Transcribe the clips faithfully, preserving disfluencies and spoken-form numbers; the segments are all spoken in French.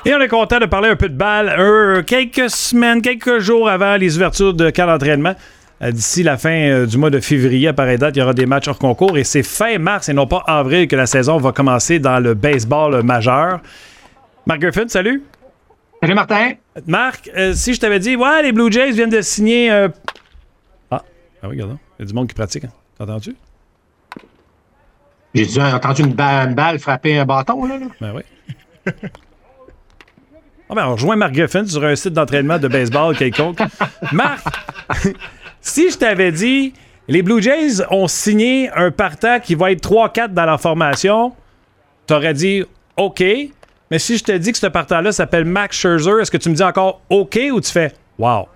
Et on est content de parler un peu de balle euh, quelques semaines, quelques jours avant les ouvertures de camp d'entraînement. Euh, d'ici la fin euh, du mois de février, à pareille date, il y aura des matchs hors concours et c'est fin mars et non pas avril que la saison va commencer dans le baseball majeur. Mark Griffin, salut. Salut Martin. Marc, euh, si je t'avais dit, ouais, les Blue Jays viennent de signer... Euh... Ah, ah oui, regarde, il y a du monde qui pratique. Hein. T'entends-tu? J'ai entendu une balle, une balle frapper un bâton, là. Ben oui. Ah ben, on rejoint Mark Griffin sur un site d'entraînement de baseball quelconque. Marc, si je t'avais dit, les Blue Jays ont signé un partant qui va être trois quatre dans leur formation, t'aurais dit OK. Mais si je te dis que ce partant-là s'appelle Max Scherzer, est-ce que tu me dis encore OK ou tu fais wow?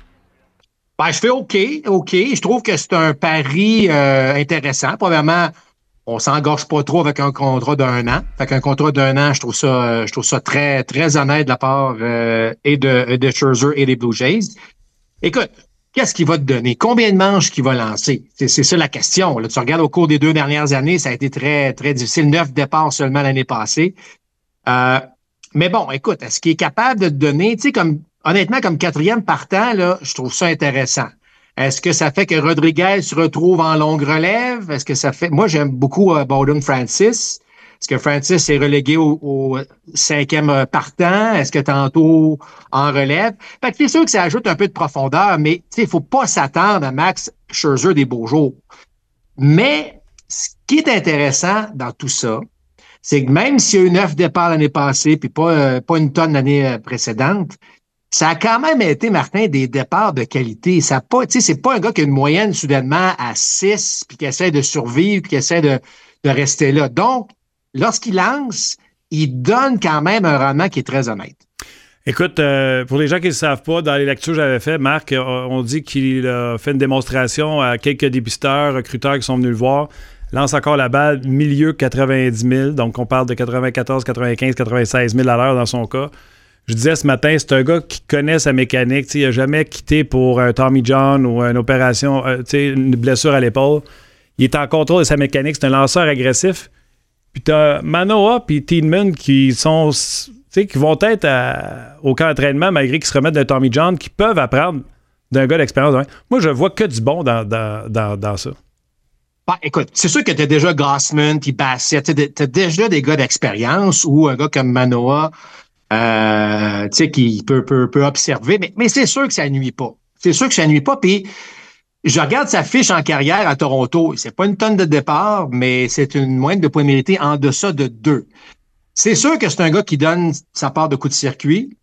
Ben, je fais OK, OK. Je trouve que c'est un pari euh, intéressant. Premièrement, on s'engorge pas trop avec un contrat d'un an. Fait qu'un contrat d'un an, je trouve ça, euh, je trouve ça très, très honnête de la part euh, et de, de Scherzer et des Blue Jays. Écoute, qu'est-ce qu'il va te donner? Combien de manches qu'il va lancer? C'est, c'est ça la question. Là, tu regardes au cours des deux dernières années, ça a été très, très difficile. Neuf départs seulement l'année passée. Euh, mais bon, écoute, est-ce qu'il est capable de te donner, tu sais, comme honnêtement, comme quatrième partant, là, je trouve ça intéressant. Est-ce que ça fait que Rodriguez se retrouve en longue relève? Est-ce que ça fait... Moi, j'aime beaucoup uh, Bowden Francis. Est-ce que Francis est relégué au, au cinquième uh, partant? Est-ce que tantôt en relève? Fait que c'est sûr que ça ajoute un peu de profondeur, mais il ne faut pas s'attendre à Max Scherzer des beaux jours. Mais ce qui est intéressant dans tout ça, c'est que même s'il y a eu neuf départs l'année passée, puis pas, euh, pas une tonne l'année précédente, ça a quand même été, Martin, des départs de qualité. Ça a pas, tu sais, c'est pas un gars qui a une moyenne soudainement à six, puis qui essaie de survivre, puis qui essaie de, de rester là. Donc, lorsqu'il lance, il donne quand même un rendement qui est très honnête. Écoute, euh, pour les gens qui ne le savent pas, dans les lectures que j'avais fait, Marc, euh, on dit qu'il a fait une démonstration à quelques dépisteurs, recruteurs qui sont venus le voir. Lance encore la balle, milieu quatre-vingt-dix mille. Donc, on parle de quatre-vingt-quatorze, quatre-vingt-quinze, quatre-vingt-seize mille à l'heure dans son cas. Je disais ce matin, c'est un gars qui connaît sa mécanique. T'sais, il n'a jamais quitté pour un Tommy John ou une opération, euh, une blessure à l'épaule. Il est en contrôle de sa mécanique. C'est un lanceur agressif. Puis t'as Manoah puis Tiedemann qui sont, qui vont être à, au camp d'entraînement malgré qu'ils se remettent d'un Tommy John, qui peuvent apprendre d'un gars d'expérience. Moi, je vois que du bon dans, dans, dans, dans ça. Bah, écoute, c'est sûr que tu as déjà Gausman puis Bassett. Tu as déjà des gars d'expérience ou un gars comme Manoah. Euh, tu sais, qui peut, peut, peut observer, mais, mais c'est sûr que ça nuit pas. C'est sûr que ça nuit pas. Puis, je regarde sa fiche en carrière à Toronto. C'est pas une tonne de départ, mais c'est une moyenne de points mérités en deçà de deux. C'est sûr que c'est un gars qui donne sa part de coup de circuit,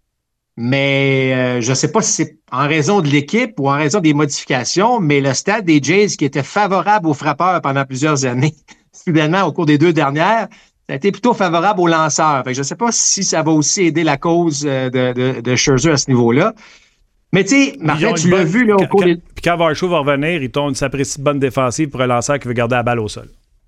mais euh, je sais pas si c'est en raison de l'équipe ou en raison des modifications, mais le stade des Jays qui était favorable aux frappeurs pendant plusieurs années, soudainement, au cours des deux dernières, ça a été plutôt favorable aux lanceurs. Fait que je ne sais pas si ça va aussi aider la cause de, de, de Scherzer à ce niveau-là. Mais tu sais, Martin, tu l'as vu là, au cours des... Puis quand Varsho va revenir, il tombe une sapristi bonne défensive pour un lanceur qui veut garder la balle au sol.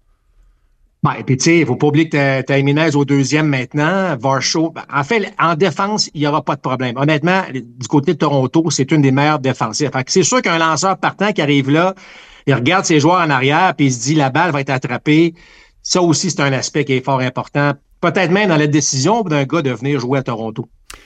Ben, et puis tu sais, il ne faut pas oublier que tu as Jiménez au deuxième maintenant. Varsho, ben, en fait, en défense, il n'y aura pas de problème. Honnêtement, du côté de Toronto, c'est une des meilleures défensives. Fait que c'est sûr qu'un lanceur partant qui arrive là, il regarde ses joueurs en arrière puis il se dit la balle va être attrapée. Ça aussi, c'est un aspect qui est fort important. Peut-être même dans la décision d'un gars de venir jouer à Toronto.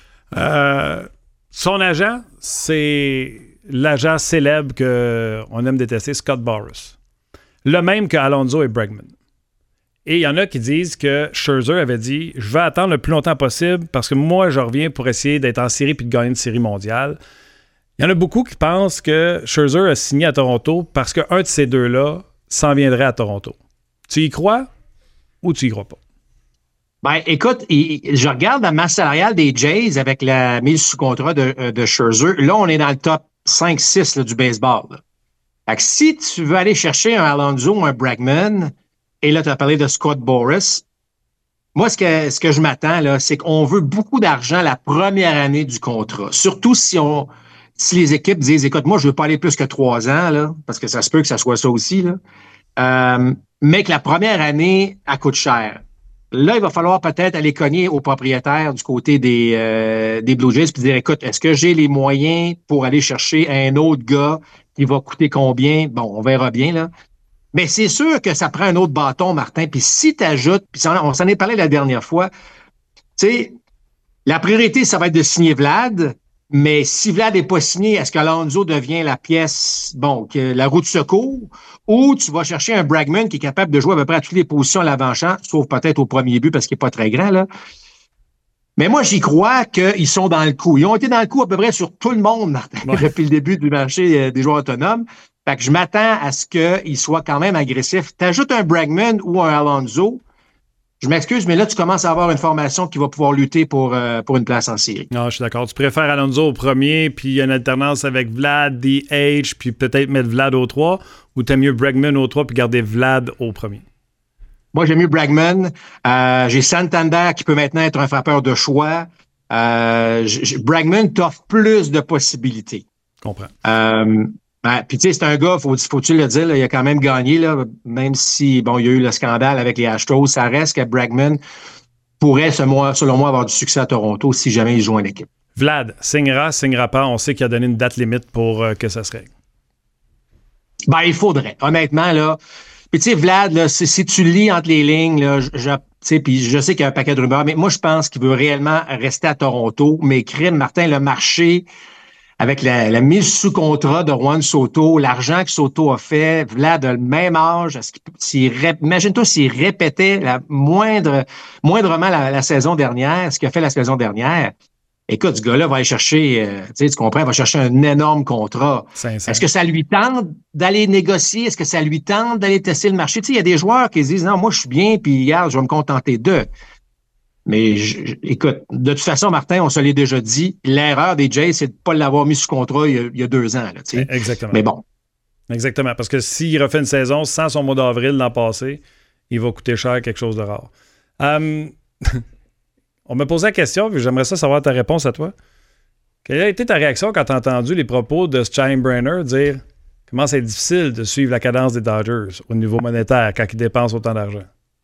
Euh, son agent, c'est l'agent célèbre qu'on aime détester, Scott Boras. Le même que Alonso et Bregman. Et il y en a qui disent que Scherzer avait dit « Je vais attendre le plus longtemps possible parce que moi, je reviens pour essayer d'être en série puis de gagner une série mondiale. » Il y en a beaucoup qui pensent que Scherzer a signé à Toronto parce qu'un de ces deux-là s'en viendrait à Toronto. Tu y crois ou tu y crois pas? Ben, écoute, il, je regarde la masse salariale des Jays avec la mise sous contrat de, de Scherzer. Là, on est dans le top cinq six là, du baseball. Là. Fait que si tu veux aller chercher un Alonso ou un Bregman, et là, tu as parlé de Scott Boras, moi, ce que, ce que je m'attends, là, c'est qu'on veut beaucoup d'argent la première année du contrat. Surtout si on si les équipes disent, écoute, moi, je veux pas aller plus que trois ans, là, parce que ça se peut que ça soit ça aussi, là. Euh, mais que la première année, elle coûte cher. Là, il va falloir peut-être aller cogner aux propriétaires du côté des, euh, des Blue Jays puis dire, écoute, est-ce que j'ai les moyens pour aller chercher un autre gars qui va coûter combien? Bon, on verra bien, là. Mais c'est sûr que ça prend un autre bâton, Martin. Puis si tu ajoutes, puis on s'en est parlé la dernière fois, tu sais, La priorité, ça va être de signer Vlad, mais si Vlad n'est pas signé, est-ce qu'Alonso devient la pièce, bon, que, la roue de secours, ou tu vas chercher un Bregman qui est capable de jouer à peu près à toutes les positions à l'avant-champ, sauf peut-être au premier but parce qu'il n'est pas très grand, là. Mais moi, j'y crois qu'ils sont dans le coup. Ils ont été dans le coup à peu près sur tout le monde, Martin, ouais. depuis le début du marché des joueurs autonomes. Fait que je m'attends à ce qu'ils soient quand même agressifs. T'ajoutes un Bregman ou un Alonso, je m'excuse, mais là, tu commences à avoir une formation qui va pouvoir lutter pour, euh, pour une place en série. Non, je suis d'accord. Tu préfères Alonso au premier, puis il y a une alternance avec Vlad, D H, puis peut-être mettre Vlad au trois, ou t'aimes mieux Bregman au trois, puis garder Vlad au premier? Moi, j'aime mieux Bregman. Euh, j'ai Santander qui peut maintenant être un frappeur de choix. Euh, Bregman t'offre plus de possibilités. Je comprends. Euh, ben, puis tu sais, c'est un gars, faut, faut-tu le dire, là, il a quand même gagné, là, même si, bon, il y a eu le scandale avec les Astros. Ça reste que Bregman pourrait, selon moi, avoir du succès à Toronto si jamais il joue en équipe. Vlad, signera, signera pas. On sait qu'il a donné une date limite pour euh, que ça se règle. Ben, il faudrait. Honnêtement, là. Puis tu sais, Vlad, là, si, si tu lis entre les lignes, là, je, je, puis je sais qu'il y a un paquet de rumeurs, mais moi, je pense qu'il veut réellement rester à Toronto. Mais crime, Martin, le marché, avec la, la mise sous contrat de Juan Soto, l'argent que Soto a fait, Vlad a le même âge. Est-ce qu'il, s'il, imagine-toi s'il répétait la moindre, moindrement la, la saison dernière, ce qu'il a fait la saison dernière. Écoute, ce gars-là va aller chercher, euh, tu sais, tu comprends, il va chercher un énorme contrat. Sincère. Est-ce que ça lui tente d'aller négocier? Est-ce que ça lui tente d'aller tester le marché? Tu sais, il y a des joueurs qui se disent, non, moi, je suis bien, puis regarde, je vais me contenter d'eux. Mais je, je, écoute, de toute façon, Martin, on se l'est déjà dit, l'erreur des Jays, c'est de ne pas l'avoir mis sous contrat il y a, il y a deux ans. Là, tu sais. Exactement. Mais bon. Exactement, parce que s'il refait une saison sans son mois d'avril l'an passé, il va coûter cher quelque chose de rare. Um, on m'a posé la question, puis j'aimerais ça savoir ta réponse à toi. Quelle a été ta réaction quand tu as entendu les propos de Steinbrenner dire comment c'est difficile de suivre la cadence des Dodgers au niveau monétaire quand ils dépensent autant d'argent?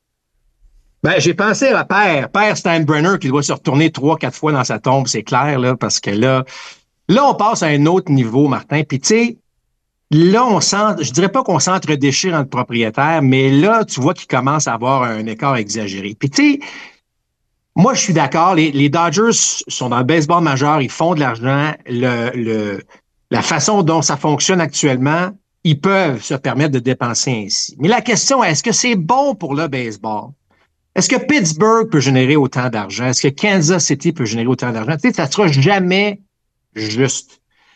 Ben, j'ai pensé à Père, Père Steinbrenner qui doit se retourner trois, quatre fois dans sa tombe, c'est clair, là, parce que là, là, on passe à un autre niveau, Martin. Puis, tu sais, là, on sent, je dirais pas qu'on s'entre-déchire entre propriétaires, mais là, tu vois qu'il commence à avoir un écart exagéré. Puis, tu sais, moi, je suis d'accord, les, les Dodgers sont dans le baseball majeur, ils font de l'argent. Le, le, la façon dont ça fonctionne actuellement, ils peuvent se permettre de dépenser ainsi. Mais la question est, est-ce que c'est bon pour le baseball? Est-ce que Pittsburgh peut générer autant d'argent? Est-ce que Kansas City peut générer autant d'argent? Tu sais, ça sera jamais juste.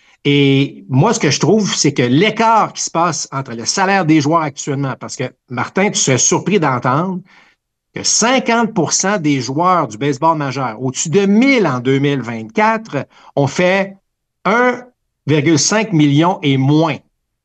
Et moi, ce que je trouve, c'est que l'écart qui se passe entre le salaire des joueurs actuellement, parce que, Martin, tu serais surpris d'entendre que cinquante pour cent des joueurs du baseball majeur, au-dessus de mille en deux mille vingt-quatre, ont fait un virgule cinq million et moins.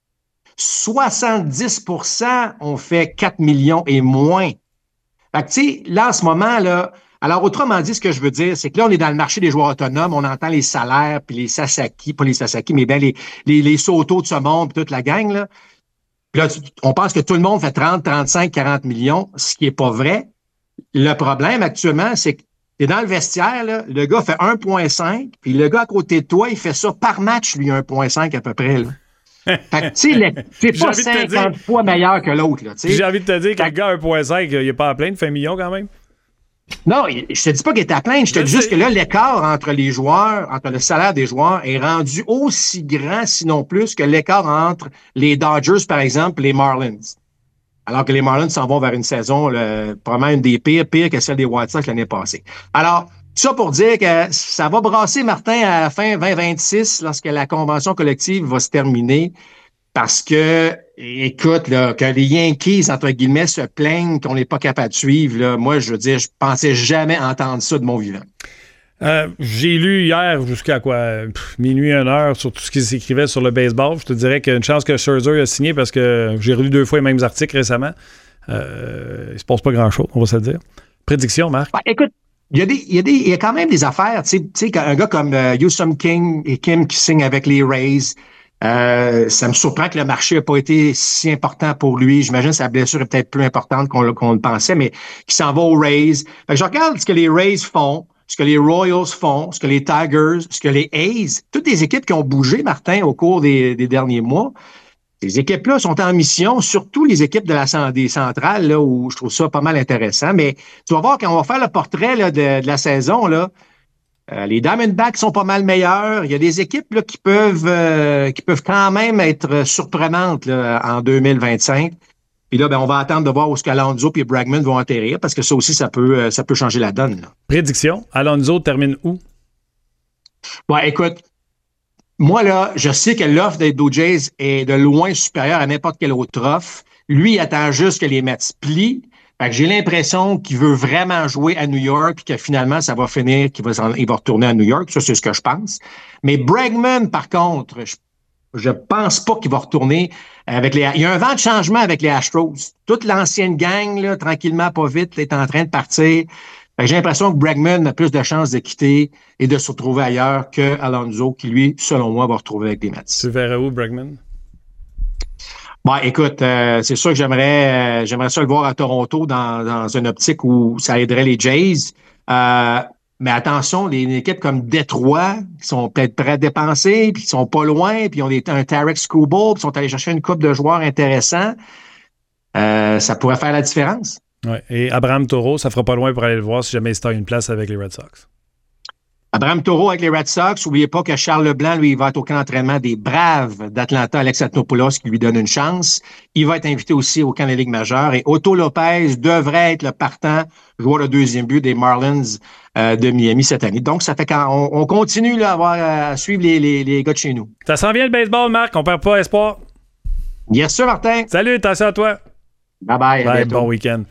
soixante-dix pour cent ont fait quatre millions et moins. Fait que, tu sais, là, en ce moment, là, alors, autrement dit, ce que je veux dire, c'est que là, on est dans le marché des joueurs autonomes, on entend les salaires, puis les Sasaki, pas les Sasaki, mais bien les, les, les Soto de ce monde, puis toute la gang, là. Puis là, on pense que tout le monde fait trente, trente-cinq, quarante millions, ce qui est pas vrai. Le problème actuellement, c'est que t'es dans le vestiaire, là, le gars fait un virgule cinq, puis le gars à côté de toi, il fait ça par match, lui, un virgule cinq à peu près, là. Fait que, tu sais, c'est pas cinquante fois meilleur que l'autre, là, tu sais. J'ai envie de te dire que le gars un virgule cinq, il est pas à plein, il fait un million quand même. Non, je te dis pas qu'il est à plein, je te dis juste que là, l'écart entre les joueurs, entre le salaire des joueurs est rendu aussi grand, sinon plus, que l'écart entre les Dodgers, par exemple, et les Marlins. Alors que les Marlins s'en vont vers une saison, là, probablement une des pires, pires que celle des White Sox l'année passée. Alors, ça pour dire que ça va brasser, Martin, à la fin vingt vingt-six, lorsque la convention collective va se terminer, parce que, écoute, là, que les Yankees, entre guillemets, se plaignent qu'on n'est pas capable de suivre, là, moi, je veux dire, je pensais jamais entendre ça de mon vivant. Euh, j'ai lu hier jusqu'à quoi, pff, minuit, une heure, sur tout ce qui s'écrivait sur le baseball. Je te dirais qu'il y a une chance que Scherzer a signé parce que j'ai relu deux fois les mêmes articles récemment. Euh, il se passe pas grand-chose, on va se le dire. Prédiction, Marc? Ben, écoute, il y, a des, il, y a des, il y a quand même des affaires. Tu sais, un gars comme euh, Yoo-Sung Kim et Kim qui signe avec les Rays, euh, ça me surprend que le marché n'a pas été si important pour lui. J'imagine que sa blessure est peut-être plus importante qu'on, qu'on le pensait, mais qui s'en va aux Rays. Fait que je regarde ce que les Rays font, ce que les Royals font, ce que les Tigers, ce que les A's, toutes les équipes qui ont bougé, Martin, au cours des, des derniers mois. Ces équipes-là sont en mission, surtout les équipes de la des centrales, là, où je trouve ça pas mal intéressant. Mais tu vas voir, quand on va faire le portrait là, de, de la saison, là, Euh, les Diamondbacks sont pas mal meilleurs. Il y a des équipes là, qui peuvent euh, qui peuvent quand même être surprenantes là, en deux mille vingt-cinq. Puis là, ben, on va attendre de voir où ce qu'Alonso et Bregman vont atterrir parce que ça aussi, ça peut, euh, ça peut changer la donne. Là. Prédiction, Alonso termine où? Bon, écoute, moi, là, je sais que l'offre des Blue Jays est de loin supérieure à n'importe quelle autre offre. Lui, il attend juste que les Mets plient. Fait que j'ai l'impression qu'il veut vraiment jouer à New York et que finalement, ça va finir, qu'il va, il va retourner à New York. Ça, c'est ce que je pense. Mais Bregman, par contre, je, je pense pas qu'il va retourner avec les... Il y a un vent de changement avec les Astros. Toute l'ancienne gang, là, tranquillement, pas vite, est en train de partir. Fait que j'ai l'impression que Bregman a plus de chances de quitter et de se retrouver ailleurs que Alonso, qui, lui, selon moi, va retrouver avec les Mets. Tu verrais où, Bregman? Bon, écoute, euh, c'est sûr que j'aimerais euh, j'aimerais ça le voir à Toronto dans, dans une optique où ça aiderait les Jays. Euh, mais attention, les, les équipes comme Détroit, qui sont peut-être prêts à dépenser, puis qui sont pas loin, puis ils ont des, un Tarek Skubal, puis sont allés chercher une coupe de joueurs intéressants, euh, ça pourrait faire la différence. Ouais. Et Abraham Taureau, ça fera pas loin pour aller le voir si jamais il se taille une place avec les Red Sox. Abraham Taureau avec les Red Sox. N'oubliez pas que Charles Leblanc, lui, il va être au camp d'entraînement des Braves d'Atlanta, Alex Athnopoulos, qui lui donne une chance. Il va être invité aussi au camp des Ligues majeures. Et Otto Lopez devrait être le partant, joueur de deuxième but des Marlins euh, de Miami cette année. Donc, ça fait qu'on on continue là, à, avoir, à suivre les, les, les gars de chez nous. Ça s'en vient le baseball, Marc. On perd pas espoir. Bien sûr, Martin. Salut, attention à toi. Bye-bye. Bye, bon week-end.